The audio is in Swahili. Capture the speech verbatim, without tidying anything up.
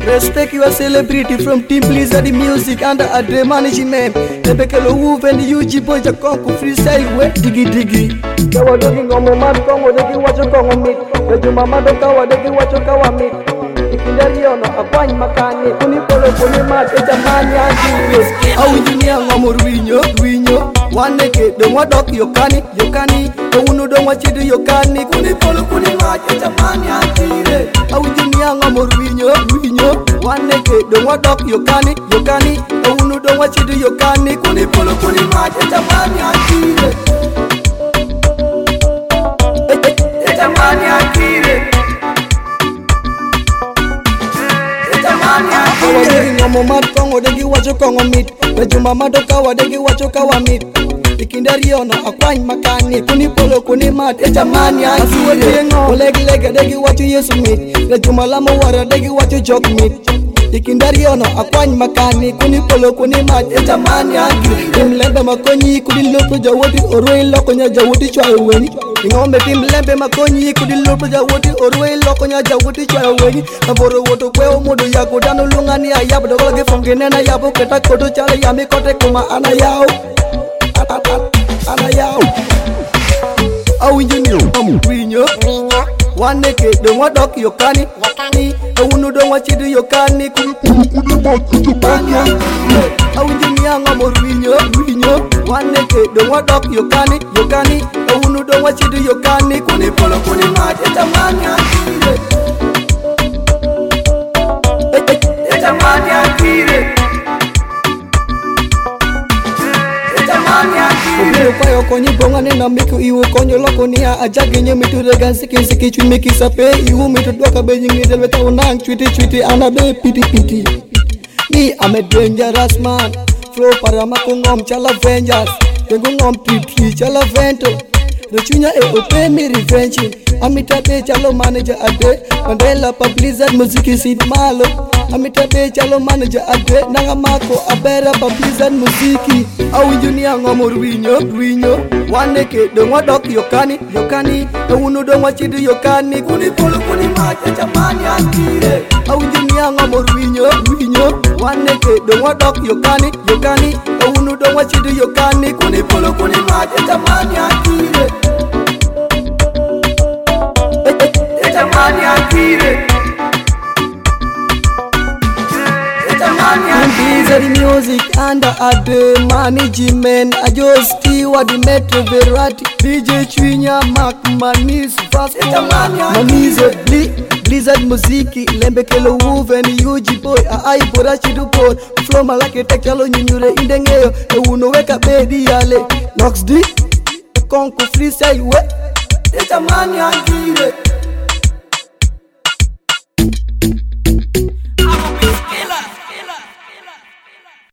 Respect your celebrity from Team Blizzard Music under Adre Management. Lebekelo Wolf and the U G boy Jakonku freestyle we digi digi. Kawa dogi ngomo mad kongo dogi wacho kongo mit. Leju mama do kawa dogi wacho kawa mit. Ikindari ono akwany makani kuni polo kuni mat echamani anti. Au dunia ngomo ruinyo ruinyo. Waneke don wadok yokani yokani. Unu don wachidu yokani kuni polo kuni mat echamani anti. Au dunia ngomo ruinyo ruinyo. Waneke don wadok yokani yokani. Unu don wachidu yokani kuni polo kuni mat echamani anti. Echamani anti. Kawa degi ngomo mad kongo degi wacho kongo mit. Leju mama do kawa degi wacho kawa mit. Ikindari ono akwany makani kuni polo kuni mat echamani asiwe dengo. Olegi lega degi wacho Yesu mit. Leju malamo wara degi wacho jok mit. Ikindari ono akwany makani kuni polo kuni mat echamani agi. Imlembe makonyi kudi lopo jawoti orwe loko nya jawoti chwa weni. Ingombe timlembe makonyi kudi lopo jawoti orwe loko nya jawoti chwa weni. Aboro woto kwe omodo yako dano lungani ayabu dogo ge fonge nena yabu keta koto chale yami kote kuma ana yao ana yao. Au injinyo winyo waneke don wadok yokani yokani. Unu don wachidu yokani kuni kuni mati echamani. Au injinyo ngomo winyo winyo waneke don wadok yokani yokani. Unu don wachidu yokani kuni polo kuni mati echamani. Echamani akire. Echamani akire. Obiro kwayo konyi bonga nena miku iwu konyo loko niya ajagi nye mitu regan siki siki chwi miki sape iwu mitu doka beji ngidel weta unang chwiti chwiti anabe piti piti. Me I'm a dangerous man. Flow para makungom chala vengeance. Tengungom titi chala vento. Rechunya e ope mi revenge. Amitape chalo manager ade. Mandela pa Blizzard Music seed malo. Amitape chalo manager ade. Nangamako abera pa Blizzard Music. Au injunia ngomo ruinyo ruinyo. Waneke don wadok yokani yokani. Unu don wachidu yokani kuni polo kuni mat echamani akire. Au injunia ngomo ruinyo ruinyo. Waneke don wadok yokani yokani. Unu don wachidu yokani kuni polo kuni mat echamani akire. Echamani akire. Blizzard Music under Adre Management. I just steward the Metro Verati. D J Chwinya Mark Manis Fast Manize Bli Blizzard Musiki Lembekelo Wolf and U G boy Ai Borachi du Paul. Flow malake tekalo nyunyure indengeyo. E uno weka bedi yale Nox D Konku freestyle we Echamani akire.